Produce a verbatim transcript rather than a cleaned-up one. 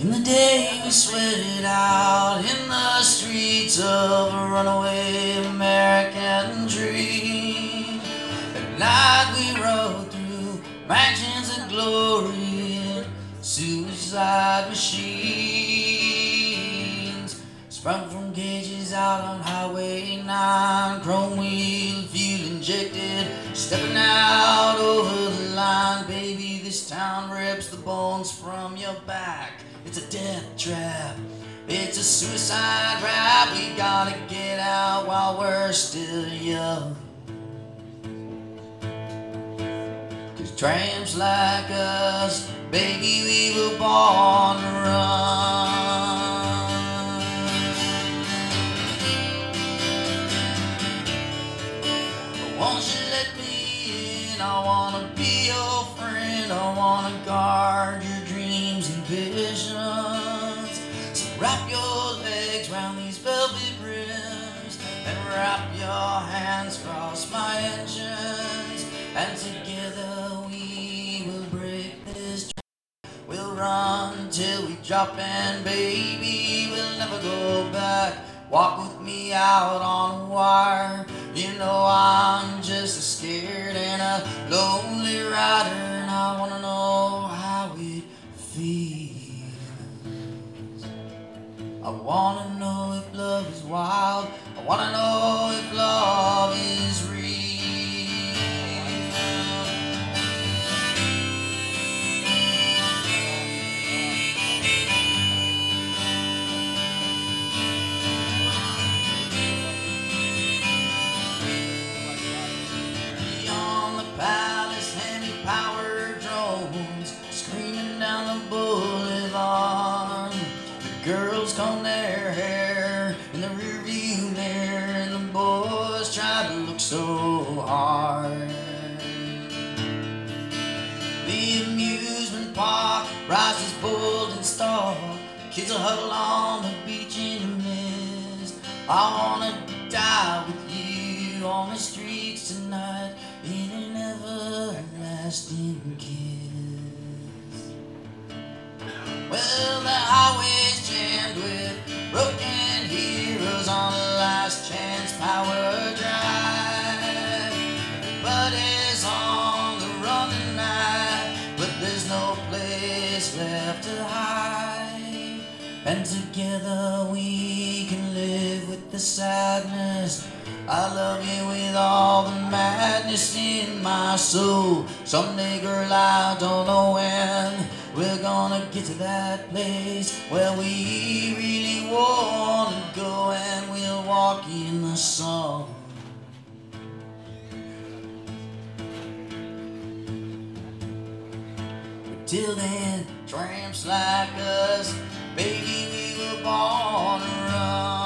In the day we sweated out in the streets of a runaway American dream. At night we rode through mansions of glory and suicide machines. Sprung from cages out on Highway nine, chrome wheel, fuel injected, stepping out over the line. Baby, this town rips the bones from your back. It's a death trap, it's a suicide rap. We gotta get out while we're still young, 'cause tramps like us, baby, we were born to run. Won't you let me in? I wanna be your friend. I wanna guard your dreams and visions. So wrap your legs round these velvet rims and wrap your hands across my engines, and together we will break this. We'll run till we drop, and baby, we'll never go back. Walk with me out on a wire. You know I'm just a scared and a lonely rider, and I wanna know how it feels. I wanna know if love is wild. I wanna know if love is real. Palace, hemi-powered drones screaming down the boulevard. The girls comb their hair in the rearview mirror, and the boys try to look so hard. The amusement park rises bold and stark. Kids will huddle on the beach in the mist. I wanna die with you on the streets tonight in an everlasting kiss. Well, the highway's jammed with broken heroes on a last chance power drive. Everybody's on the run tonight, but there's no place left to hide. And together we can live with the sadness. I love you with all the madness in my soul. Someday, girl, I don't know when we're gonna get to that place where we really wanna go, and we'll walk in the sun. But till then, tramps like us, baby, we were born to run.